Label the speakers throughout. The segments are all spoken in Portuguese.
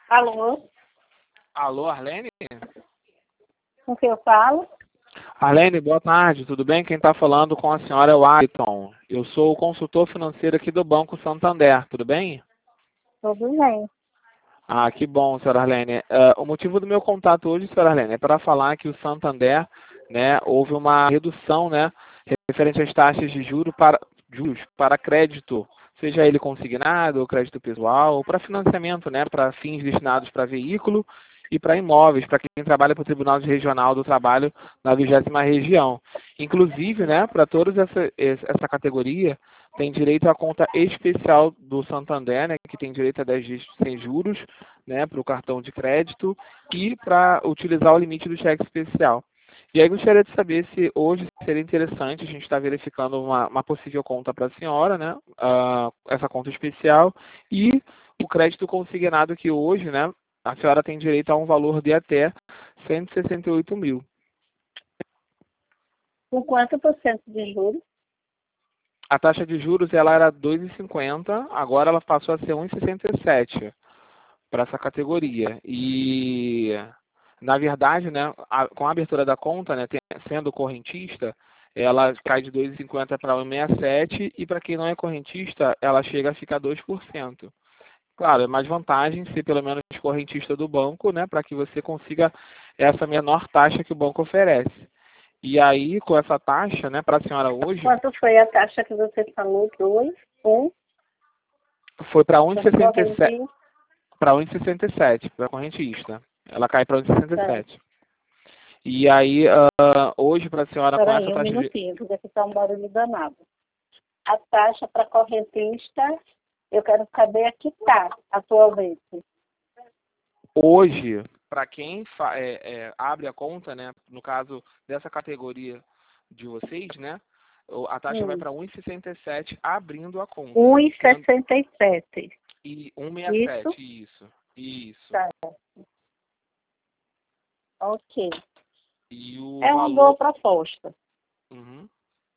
Speaker 1: Alô,
Speaker 2: Alô, Arlene?
Speaker 1: com quem eu falo?
Speaker 2: Arlene, boa tarde, tudo bem? Quem está falando com a senhora é o Ayrton. Eu sou o consultor financeiro aqui do Banco Santander, tudo bem?
Speaker 1: Tudo bem.
Speaker 2: Ah, que bom, senhora Arlene. O motivo do meu contato hoje, senhora Arlene, é para falar que o Santander, né, houve uma redução, né, referente às taxas de juros para crédito, seja ele consignado, ou crédito pessoal, ou para financiamento, né, para fins destinados para veículo e para imóveis, para quem trabalha para o Tribunal Regional do Trabalho na 20ª região. Inclusive, né, para toda essa categoria, tem direito à conta especial do Santander, né, que tem direito a 10 dias sem juros, né, para o cartão de crédito e para utilizar o limite do cheque especial. E aí gostaria de saber se hoje seria interessante a gente estar verificando uma possível conta para a senhora, né, essa conta especial e o crédito consignado que hoje, né, a senhora tem direito a um valor de até 168 mil.
Speaker 1: Com quanto por cento de juros?
Speaker 2: A taxa de juros ela era 2,50, agora ela passou a ser 1,67 para essa categoria. E, na verdade, né, com a abertura da conta, né, sendo correntista, ela cai de 2,50 para 1,67 e para quem não é correntista, ela chega a ficar 2%. Claro, é mais vantagem ser pelo menos correntista do banco, né, para que você consiga essa menor taxa que o banco oferece. E aí, com essa taxa, né, para a senhora hoje,
Speaker 1: Quanto foi a taxa que você falou? 2, 1,
Speaker 2: foi para
Speaker 1: para
Speaker 2: 1,67.
Speaker 1: correntista?
Speaker 2: Para 1,67 para a correntista. Ela cai para
Speaker 1: Tá.
Speaker 2: 1,67. E aí, hoje, para a senhora, com
Speaker 1: Espera
Speaker 2: essa
Speaker 1: aí, um
Speaker 2: taxa de...
Speaker 1: minutinho, porque aqui está um barulho danado. A taxa para correntista, eu quero saber a que está atualmente.
Speaker 2: Hoje, para quem abre a conta, né, no caso dessa categoria de vocês, né, a taxa vai para 1,67 abrindo a conta.
Speaker 1: 1,67.
Speaker 2: E
Speaker 1: Isso?
Speaker 2: 1,67, isso.
Speaker 1: Tá. Ok.
Speaker 2: E o
Speaker 1: É uma boa
Speaker 2: valor...
Speaker 1: proposta.
Speaker 2: Uhum.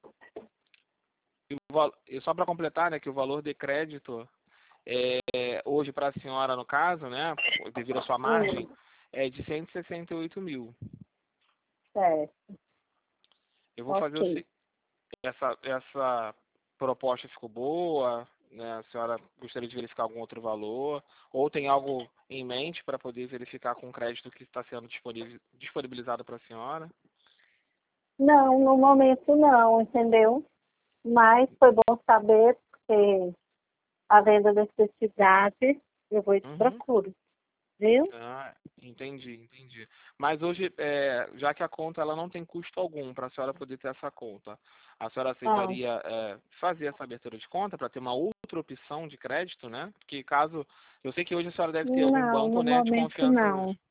Speaker 2: E só para completar, né, que o valor de crédito hoje para a senhora, no caso, né, devido à sua margem, é de 168 mil.
Speaker 1: Certo.
Speaker 2: Eu vou fazer
Speaker 1: Ok.
Speaker 2: essa proposta ficou boa, né, a senhora gostaria de verificar algum outro valor, ou tem algo em mente para poder verificar com o crédito que está sendo disponibilizado para a senhora?
Speaker 1: Não, no momento não, entendeu? Mas foi bom saber, porque havendo necessidade, eu vou e te
Speaker 2: Uhum.
Speaker 1: procuro, viu?
Speaker 2: Ah, entendi. Mas hoje, já que a conta ela não tem custo algum para a senhora poder ter essa conta, a senhora
Speaker 1: Ah,
Speaker 2: aceitaria fazer essa abertura de conta para ter uma outra opção de crédito, né? Porque caso, eu sei que hoje a senhora deve ter algum
Speaker 1: não,
Speaker 2: banco,
Speaker 1: no
Speaker 2: né, de
Speaker 1: momento
Speaker 2: confiança hoje.
Speaker 1: não.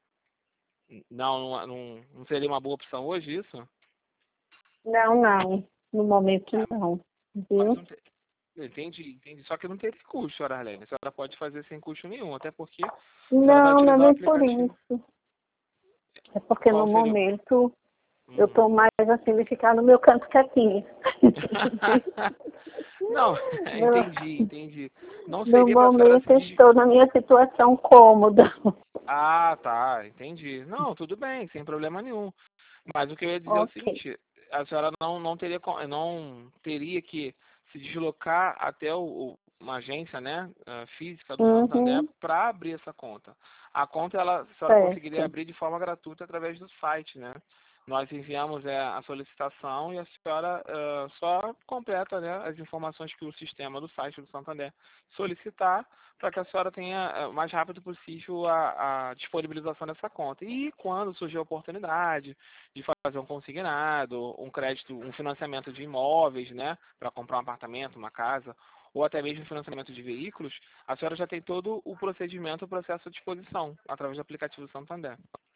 Speaker 2: Não seria uma boa opção hoje isso?
Speaker 1: Não, no momento
Speaker 2: É,
Speaker 1: não,
Speaker 2: mas
Speaker 1: viu?
Speaker 2: não tem. Entendi. Só que não teria custo, senhora Arlene. A senhora pode fazer sem custo nenhum, até porque a senhora vai
Speaker 1: Não, não é
Speaker 2: utilizar o
Speaker 1: nem por
Speaker 2: aplicativo.
Speaker 1: isso. É porque no
Speaker 2: Qual seria o...
Speaker 1: momento eu
Speaker 2: Uhum.
Speaker 1: estou mais assim de ficar no meu canto quietinho.
Speaker 2: Não,
Speaker 1: No,
Speaker 2: entendi. Não
Speaker 1: no
Speaker 2: seria para a senhora se
Speaker 1: momento estou na minha situação cômoda.
Speaker 2: Ah, tá, entendi. Não, tudo bem, sem problema nenhum. Mas o que eu ia dizer é o
Speaker 1: Ok.
Speaker 2: seguinte, a senhora não teria que se deslocar até uma agência, né, física do Santander
Speaker 1: Uhum,
Speaker 2: para abrir essa conta. A conta, a senhora conseguiria
Speaker 1: certo.
Speaker 2: abrir de forma gratuita através do site, né? Nós enviamos a solicitação e a senhora só completa, né, as informações que o sistema do site do Santander solicitar para que a senhora tenha o mais rápido possível a disponibilização dessa conta. E quando surgir a oportunidade de fazer um consignado, um crédito, um financiamento de imóveis, né, para comprar um apartamento, uma casa, ou até mesmo financiamento de veículos, a senhora já tem todo o procedimento, o processo à disposição, através do aplicativo Santander.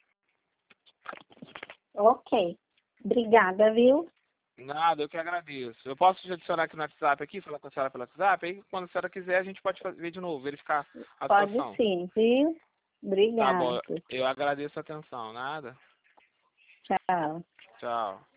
Speaker 1: Ok. Obrigada, viu?
Speaker 2: Nada, eu que agradeço. Eu posso te adicionar aqui no WhatsApp, falar com a senhora pelo WhatsApp, aí quando a senhora quiser a gente pode ver de novo, verificar a
Speaker 1: Pode
Speaker 2: situação.
Speaker 1: sim, viu?
Speaker 2: Tá
Speaker 1: Obrigada.
Speaker 2: bom, eu agradeço a atenção. Nada.
Speaker 1: Tchau.
Speaker 2: Tchau.